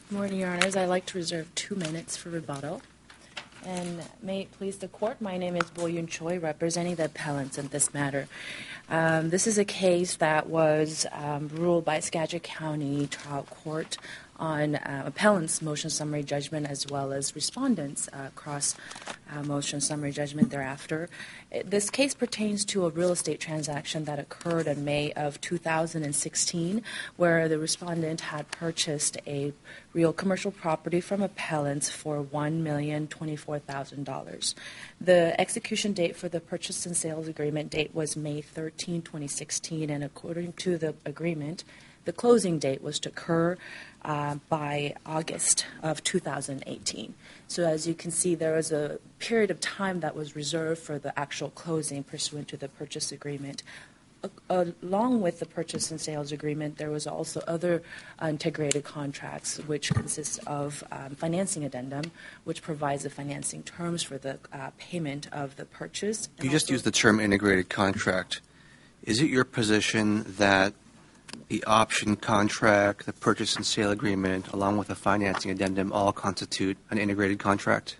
Good morning, Your Honors. I'd like to reserve 2 minutes for rebuttal. And may it please the Court, my name is Bo-Yoon Choi, representing the appellants in this matter. This is a case that was ruled by Skagit County Trial Court on appellant's motion summary judgment as well as respondents' cross motion summary judgment thereafter. This case pertains to a real estate transaction that occurred in May of 2016, where the respondent had purchased a real commercial property from appellants for $1,024,000. The execution date for the purchase and sales agreement date was May 13, 2016, and according to the agreement, the closing date was to occur by August of 2018. So as you can see, there was a period of time that was reserved for the actual closing pursuant to the purchase agreement. Along with the purchase and sales agreement, there was also other integrated contracts, which consist of financing addendum, which provides the financing terms for the payment of the purchase. You just used the term integrated contract. Is it your position that the option contract, the purchase and sale agreement, along with the financing addendum, all constitute an integrated contract?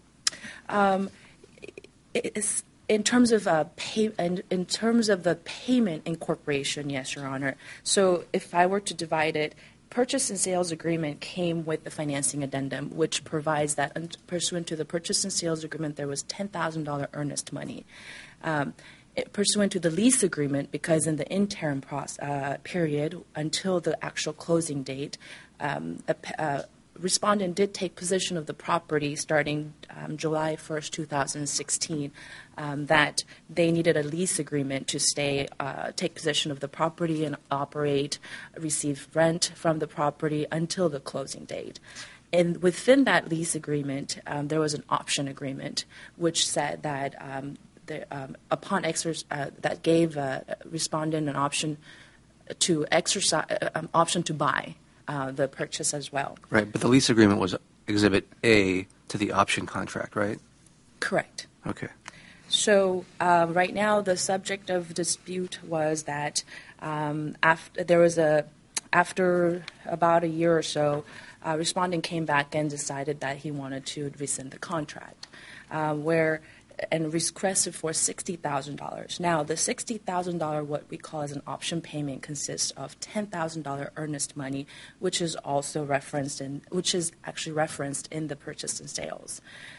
In terms of the payment incorporation, yes, Your Honor. So if I were to divide it, purchase and sales agreement came with the financing addendum, which provides that pursuant to the purchase and sales agreement, there was $10,000 earnest money. Pursuant to the lease agreement, because in the interim period until the actual closing date, respondent did take possession of the property starting July 1st, 2016, that they needed a lease agreement to take possession of the property and operate, receive rent from the property until the closing date. And within that lease agreement, there was an option agreement, which said that upon exercise, that gave respondent an option to exercise, option to buy the purchase as well. Right, but the lease agreement was Exhibit A to the option contract, right? Correct. Okay. So right now, the subject of dispute was that after about a year or so, respondent came back and decided that he wanted to rescind the contract, and requested for $60,000. Now, the $60,000, what we call as an option payment, consists of $10,000 earnest money, which is also referenced in the purchase and sales.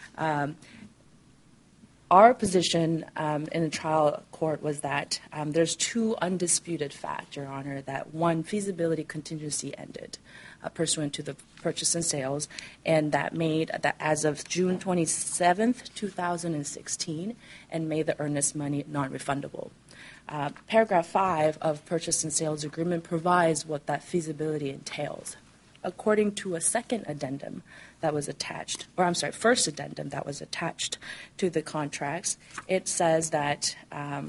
Our position in the trial court was that there's two undisputed facts, Your Honor, that one, feasibility contingency ended pursuant to the purchase and sales, and that made that as of June 27th, 2016, and made the earnest money non-refundable. Paragraph 5 of purchase and sales agreement provides what that feasibility entails. According to a second addendum that was attached, first addendum that was attached to the contracts, it says that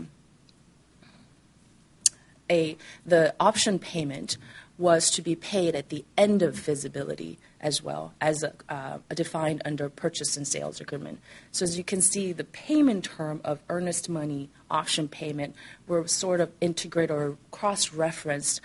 the option payment was to be paid at the end of feasibility as well as defined under purchase and sales agreement. So as you can see, the payment term of earnest money option payment were sort of integrated or cross-referenced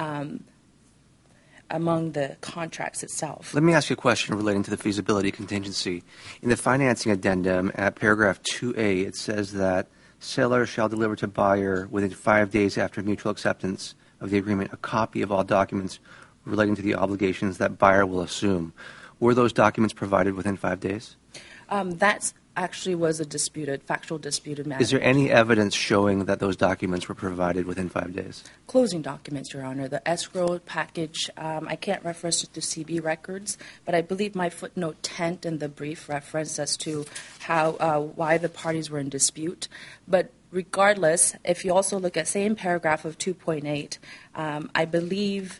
among the contracts itself. Let me ask you a question relating to the feasibility contingency. In the financing addendum at paragraph 2A, it says that seller shall deliver to buyer within 5 days after mutual acceptance of the agreement a copy of all documents relating to the obligations that buyer will assume. Were those documents provided within 5 days? That actually was a factual disputed matter. Is there any evidence showing that those documents were provided within 5 days? Closing documents, Your Honor. The escrow package, I can't reference it to CB records, but I believe my footnote 10 in the brief reference as to why the parties were in dispute. But regardless, if you also look at same paragraph of 2.8, I believe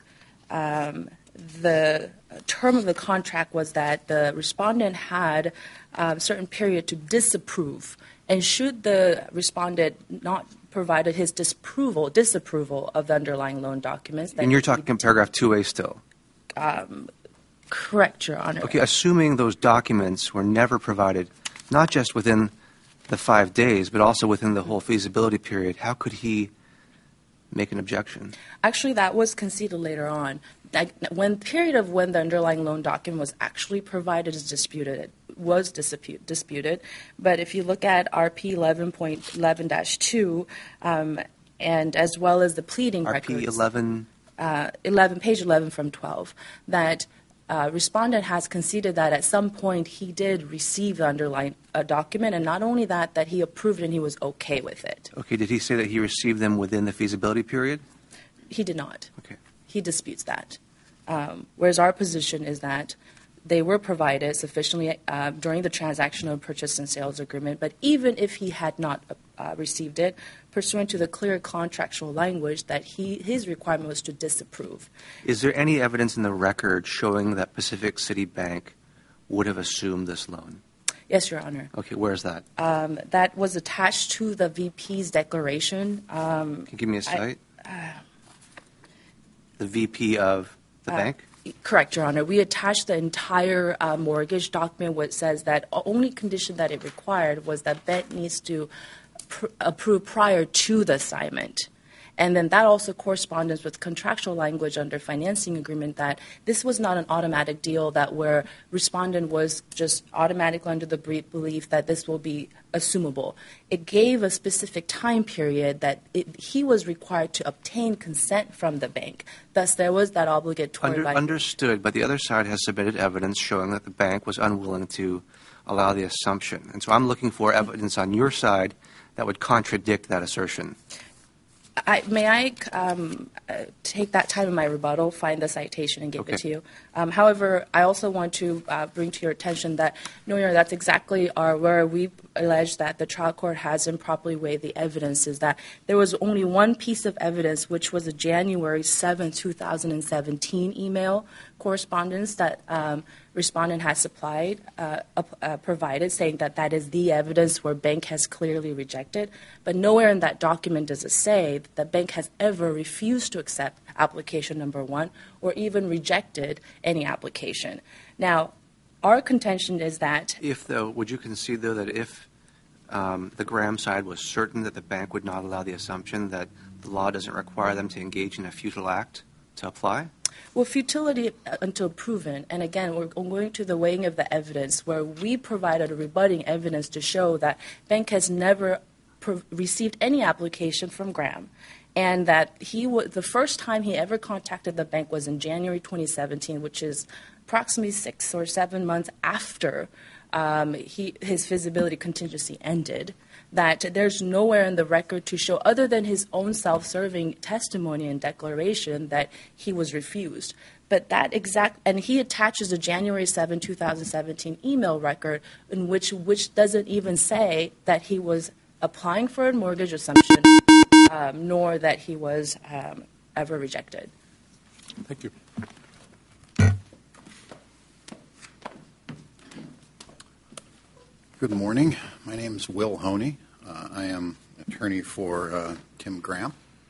the term of the contract was that the respondent had a certain period to disapprove, and should the respondent not provide his disapproval of the underlying loan documents. And you're talking paragraph 2A still? Correct, Your Honor. Okay, assuming those documents were never provided, not just within the 5 days, but also within the whole feasibility period, how could he make an objection? Actually, that was conceded later on. When the underlying loan document was actually provided is disputed, But if you look at RP 11.11-2, and as well as the pleading records, RP 11. page 11 from 12, that respondent has conceded that at some point he did receive the underlying document, and not only that he approved and he was okay with it. Okay, did he say that he received them within the feasibility period? He did not. Okay. He disputes that. Whereas our position is that they were provided sufficiently during the transactional purchase and sales agreement, but even if he had not received it, pursuant to the clear contractual language, that his requirement was to disapprove. Is there any evidence in the record showing that Pacific City Bank would have assumed this loan? Yes, Your Honor. Okay, where's that? That was attached to the VP's declaration. Can you give me a site? The VP of the bank? Correct, Your Honor. We attached the entire mortgage document, which says that the only condition that it required was that bank needs to approve prior to the assignment. And then that also corresponds with contractual language under financing agreement that this was not an automatic deal that where respondent was just automatically under the belief that this will be assumable. It gave a specific time period that he was required to obtain consent from the bank. Thus, there was that obligatory language. Understood, but the other side has submitted evidence showing that the bank was unwilling to allow the assumption. And so I'm looking for evidence on your side that would contradict that assertion. May I take that time in my rebuttal, find the citation, and give it to you? However, I also want to bring to your attention that, no, Your Honor, that's exactly where we allege that the trial court has improperly weighed the evidence, is that there was only one piece of evidence, which was a January 7, 2017 email correspondence that respondent has provided, saying that that is the evidence where bank has clearly rejected. But nowhere in that document does it say that the bank has ever refused to accept application number 1 or even rejected any application. Now, our contention is that would you concede, though, that if the Graham side was certain that the bank would not allow the assumption, that the law doesn't require them to engage in a futile act to apply? Well, futility until proven, and again, we're going to the weighing of the evidence, where we provided a rebutting evidence to show that bank has never received any application from Graham, and that the first time he ever contacted the bank was in January 2017, which is approximately 6 or 7 months after his feasibility contingency ended, that there's nowhere in the record to show, other than his own self-serving testimony and declaration, that he was refused. But and he attaches a January 7, 2017 email record in which doesn't even say that he was applying for a mortgage assumption, nor that he was ever rejected. Thank you. Good morning. My name is Will Honey. I am attorney for Tim Graham.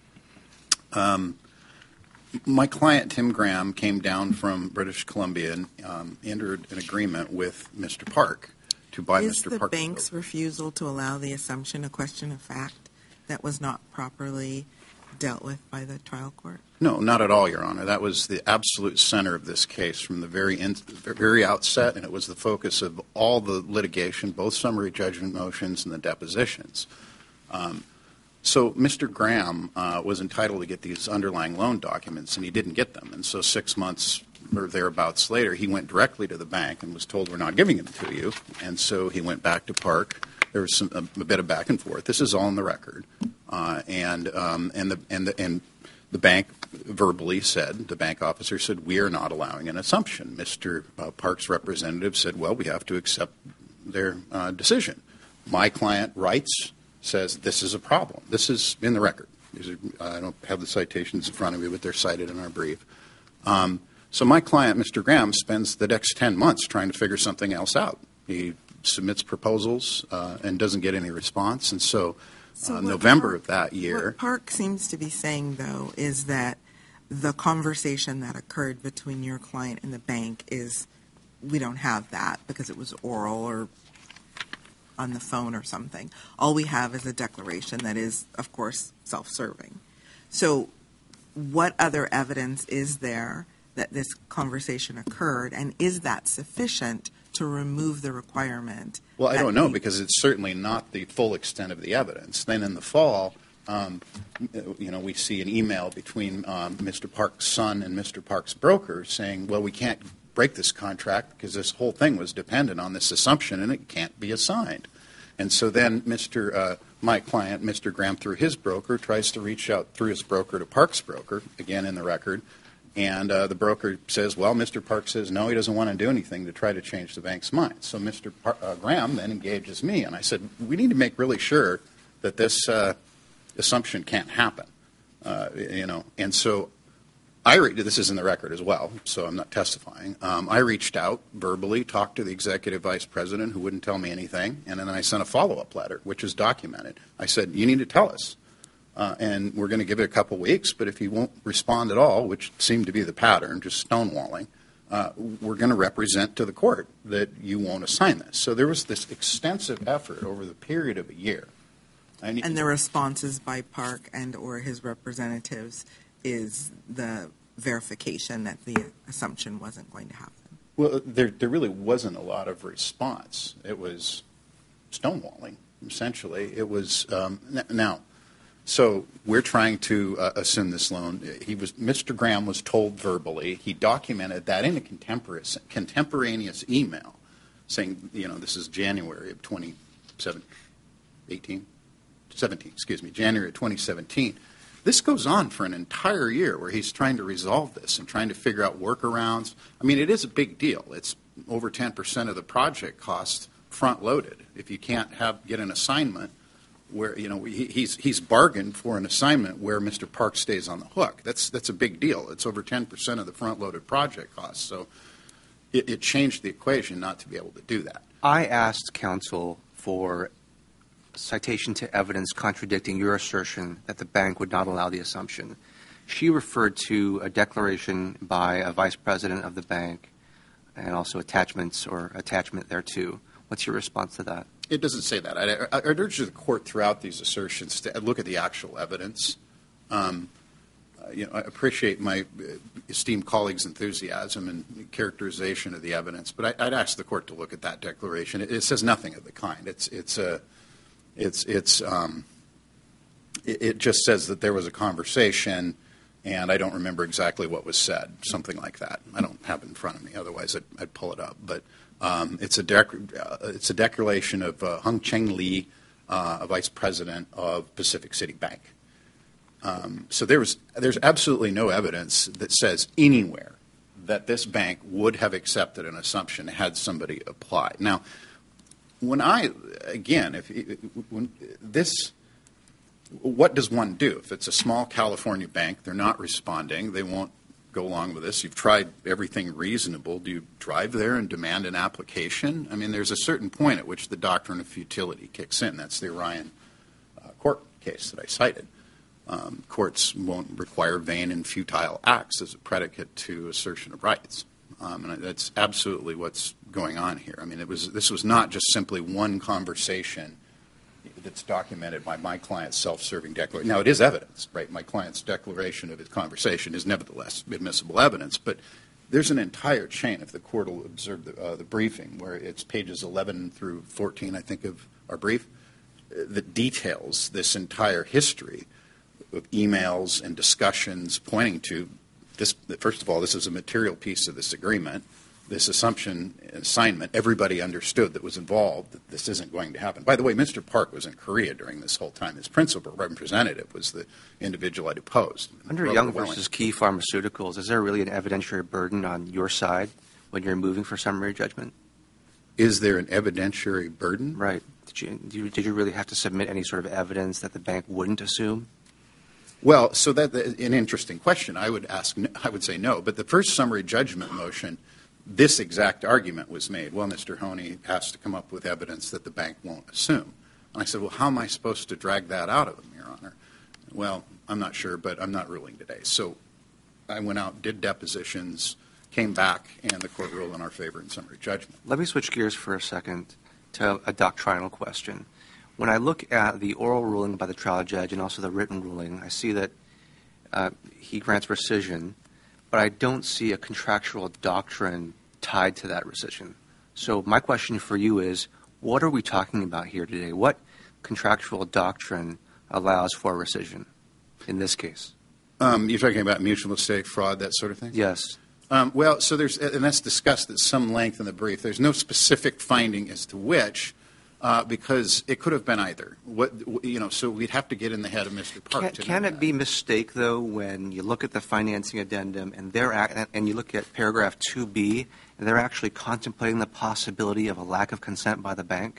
My client, Tim Graham, came down from British Columbia and entered an agreement with Mr. Park to buy Mr. Park. Is the bank's refusal to allow the assumption a question of fact that was not properly dealt with by the trial court? No, not at all, Your Honor. That was the absolute center of this case from the very outset, and it was the focus of all the litigation, both summary judgment motions and the depositions. So Mr. Graham was entitled to get these underlying loan documents, and he didn't get them. And so 6 months or thereabouts later, he went directly to the bank and was told, we're not giving them to you. And so he went back to Park. There was a bit of back and forth. This is all in the record. And the bank verbally said, the bank officer said, we are not allowing an assumption. Mr. Park's representative said, well, we have to accept their decision. My client writes, says this is a problem. This is in the record. I don't have the citations in front of me, but they're cited in our brief. So my client, Mr. Graham, spends the next 10 months trying to figure something else out. He submits proposals and doesn't get any response. And so November of that year. What Park seems to be saying, though, is that the conversation that occurred between your client and the bank is we don't have that because it was oral or on the phone or something. All we have is a declaration that is, of course, self-serving. So what other evidence is there that this conversation occurred, and is that sufficient to remove the requirement? Well, I don't know, because it's certainly not the full extent of the evidence. Then in the fall, we see an email between Mr. Park's son and Mr. Park's broker saying, well, we can't break this contract because this whole thing was dependent on this assumption and it can't be assigned. And so then my client, Mr. Graham, through his broker, tries to reach out through his broker to Park's broker, again in the record, and the broker says, well, Mr. Park says no, he doesn't want to do anything to try to change the bank's mind. So Mr. Graham then engages me, and I said, we need to make really sure that this assumption can't happen, And so this is in the record as well, so I'm not testifying. I reached out verbally, talked to the executive vice president, who wouldn't tell me anything, and then I sent a follow-up letter, which is documented. I said, you need to tell us, and we're going to give it a couple weeks, but if he won't respond at all, which seemed to be the pattern, just stonewalling, we're going to represent to the court that you won't assign this. So there was this extensive effort over the period of a year. And the responses by Park and or his representatives is the verification that the assumption wasn't going to happen. Well, there really wasn't a lot of response. It was stonewalling, essentially. It was now. So we're trying to assume this loan. Mr. Graham was told verbally. He documented that in a contemporaneous email, saying, this is January of 2017. January of 2017. This goes on for an entire year where he's trying to resolve this and trying to figure out workarounds. I mean, it is a big deal. It's over 10% of the project cost front-loaded. If you can't get an assignment where, he's bargained for an assignment where Mr. Park stays on the hook. That's a big deal. It's over 10% of the front-loaded project cost. So it changed the equation not to be able to do that. I asked counsel for citation to evidence contradicting your assertion that the bank would not allow the assumption. She referred to a declaration by a vice president of the bank and also attachment thereto. What's your response to that? It doesn't say that. I'd urge the court throughout these assertions to look at the actual evidence. I appreciate my esteemed colleagues' enthusiasm and characterization of the evidence, but I'd ask the court to look at that declaration. It says nothing of the kind. It just says that there was a conversation, and I don't remember exactly what was said, something like that. I don't have it in front of me. Otherwise, I'd pull it up. But it's a declaration of Hung Cheng Lee, a vice president of Pacific City Bank. So there's absolutely no evidence that says anywhere that this bank would have accepted an assumption had somebody applied. Now, what does one do? If it's a small California bank, they're not responding, they won't go along with this. You've tried everything reasonable. Do you drive there and demand an application? I mean, there's a certain point at which the doctrine of futility kicks in. That's the Orion court case that I cited. Courts won't require vain and futile acts as a predicate to assertion of rights. And that's absolutely what's going on here. I mean, this was not just simply one conversation that's documented by my client's self-serving declaration. Now, it is evidence, right? My client's declaration of his conversation is nevertheless admissible evidence, but there's an entire chain, if the court will observe the briefing, where it's pages 11 through 14, I think, of our brief, that details this entire history of emails and discussions pointing to this. First of all, this is a material piece of this agreement. This assumption and assignment, everybody understood that was involved that this isn't going to happen. By the way, Mr. Park was in Korea during this whole time. His principal representative was the individual I deposed. Under Young versus Key Pharmaceuticals, is there really an evidentiary burden on your side when you're moving for summary judgment? Is there an evidentiary burden? Right. Did you really have to submit any sort of evidence that the bank wouldn't assume? Well, so that's an interesting question. I would say no. But the first summary judgment motion, this exact argument was made. Well, Mr. Honey has to come up with evidence that the bank won't assume. And I said, well, how am I supposed to drag that out of him, Your Honor? Well, I'm not sure, but I'm not ruling today. So I went out, did depositions, came back, and the court ruled in our favor in summary judgment. Let me switch gears for a second to a doctrinal question. When I look at the oral ruling by the trial judge and also the written ruling, I see that he grants rescission, but I don't see a contractual doctrine tied to that rescission. So my question for you is, what are we talking about here today? What contractual doctrine allows for rescission in this case? You're talking about mutual mistake, fraud, that sort of thing? Yes. Well, so there's, and that's discussed at some length in the brief. There's no specific finding as to which, because it could have been either. So we'd have to get in the head of Mr. Park. Can it be mistake, though, when you look at the financing addendum and you look at paragraph 2B, and they're actually contemplating the possibility of a lack of consent by the bank?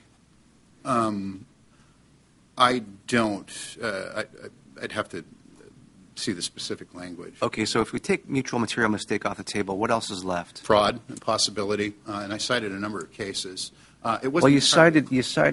I don't. I'd have to see the specific language. Okay, so if we take mutual material mistake off the table, what else is left? Fraud and possibility, and I cited a number of cases. You cited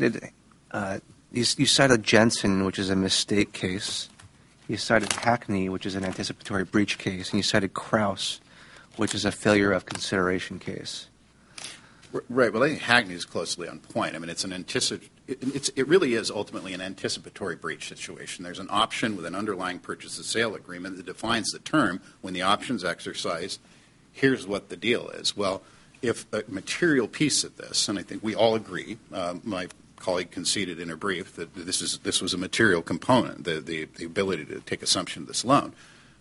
Jensen, which is a mistake case. You cited Hackney, which is an anticipatory breach case, and you cited Kraus, which is a failure of consideration case. Right. Well, I think Hackney is closely on point. I mean, it really is ultimately an anticipatory breach situation. There's an option with an underlying purchase and sale agreement that defines the term. When the option's exercised, here's what the deal is. Well, if a material piece of this, and I think we all agree, my colleague conceded in her brief that this was a material component, the ability to take assumption of this loan.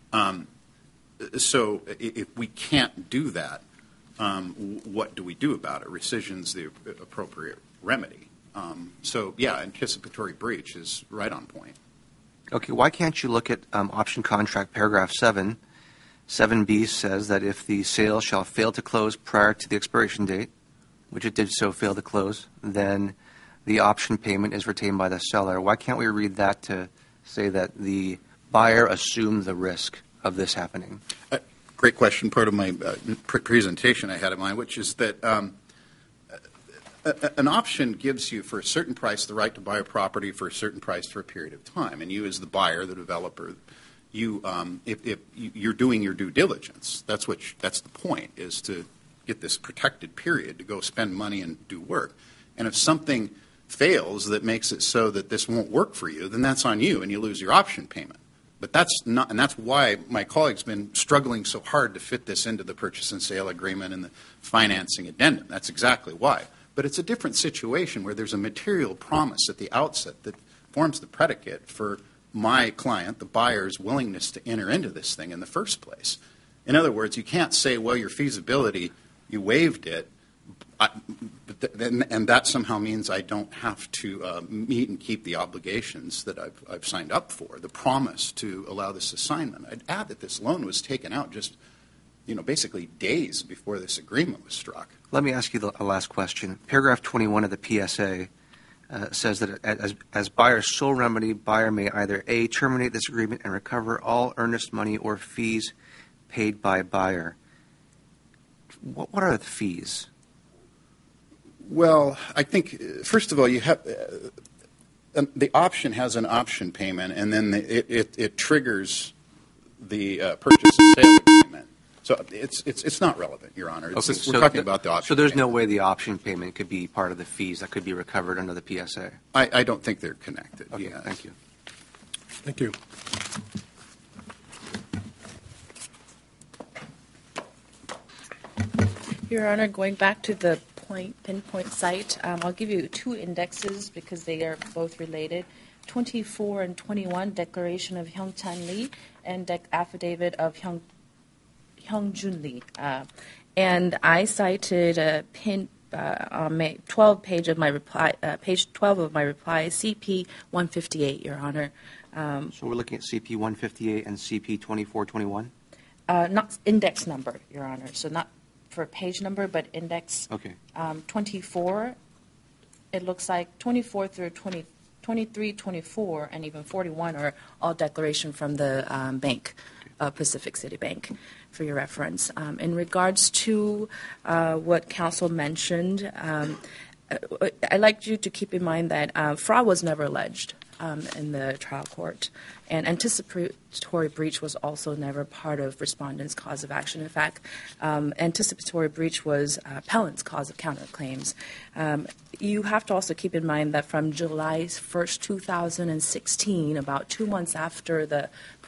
So if we can't do that, what do we do about it? Rescission's the appropriate remedy. Anticipatory breach is right on point. Okay, why can't you look at option contract paragraph 7? 7B says that if the sale shall fail to close prior to the expiration date, which it did so fail to close, then the option payment is retained by the seller. Why can't we read that to say that the buyer assumed the risk of this happening? Great question. Part of my presentation I had in mind, which is that an option gives you, for a certain price, the right to buy a property for a certain price for a period of time. And you, as the buyer, the developer, if you're doing your due diligence, that's the point, is to get this protected period to go spend money and do work. And if something fails that makes it so that this won't work for you, then that's on you, and you lose your option payment. But that's not, and that's why my colleague's been struggling so hard to fit this into the purchase and sale agreement and the financing addendum. That's exactly why. But it's a different situation where there's a material promise at the outset that forms the predicate for my client, the buyer's willingness to enter into this thing in the first place. In other words, you can't say, well, your feasibility, you waived it, and that somehow means I don't have to meet and keep the obligations that I've signed up for, the promise to allow this assignment. I'd add that this loan was taken out just, basically days before this agreement was struck. Let me ask you a last question. Paragraph 21 of the PSA says that as buyer's sole remedy, buyer may either A, terminate this agreement and recover all earnest money or fees paid by buyer. What are the fees? Well, I think, first of all, you have the option has an option payment, and then it triggers the purchase and sale agreement. So it's not relevant, Your Honor. We're talking about the option. So there's payment. no way the option payment could be part of the fees that could be recovered under the PSA? I don't think they're connected. Okay, yes. Thank you. Thank you. Your Honor, going back to the pinpoint site, I'll give you two indexes because they are both related. 24 and 21, Declaration of Hyung-Chan Lee and Affidavit of Hyung-Jun Lee. And I cited on 12 page of my reply, page 12 of my reply, CP 158, Your Honor. So we're looking at CP 158 and CP 2421? Not index number, Your Honor. So not for page number, but index. Okay. 24, it looks like 24 through 23, 24, and even 41 are all declaration from the bank, Pacific City Bank, for your reference. In regards to what counsel mentioned, I'd like you to keep in mind that fraud was never alleged in the trial court, and anticipatory breach was also never part of respondent's cause of action. In fact, anticipatory breach was appellant's cause of counterclaims. You have to also keep in mind that from July 1st, 2016, about 2 months after the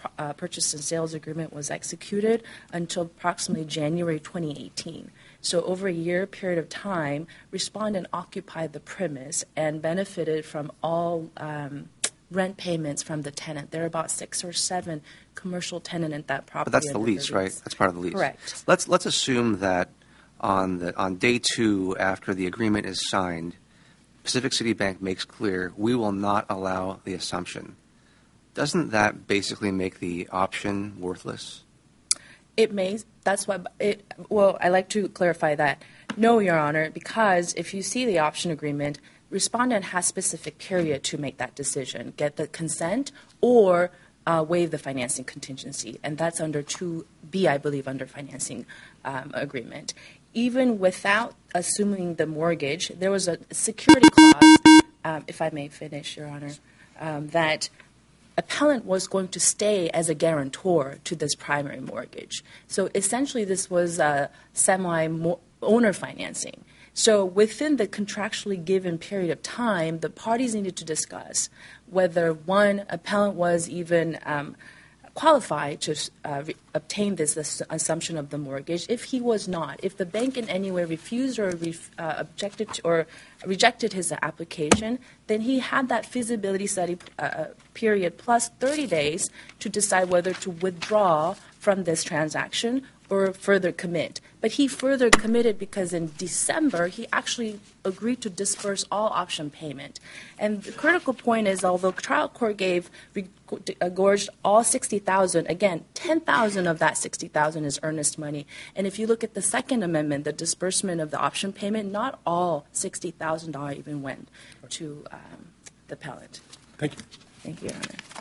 purchase and sales agreement was executed until approximately January 2018. So over a year period of time, respondent occupied the premise and benefited from all rent payments from the tenant. There are about 6 or 7 commercial tenants at that property. But that's the lease, right? That's part of the lease. Correct. Let's assume that on day 2 after the agreement is signed, Pacific City Bank makes clear we will not allow the assumption. Doesn't that basically make the option worthless? It may. That's why. Well, I like to clarify that. No, Your Honor, because if you see the option agreement, respondent has specific period to make that decision, get the consent or waive the financing contingency, and that's under 2B, I believe, under financing agreement. Even without assuming the mortgage, there was a security clause, if I may finish, Your Honor, that appellant was going to stay as a guarantor to this primary mortgage. So essentially this was a semi-owner financing. So within the contractually given period of time, the parties needed to discuss whether, one, appellant was even qualified to obtain this assumption of the mortgage. If he was not, if the bank in any way refused or objected to, or rejected his application, then he had that feasibility study period plus 30 days to decide whether to withdraw from this transaction or further commit. But he further committed because in December, he actually agreed to disperse all option payment. And the critical point is, although trial court gorged all $60,000, again, $10,000 of that $60,000 is earnest money. And if you look at the Second Amendment, the disbursement of the option payment, not all $60,000 even went to the appellant. Thank you. Thank you, Your Honor.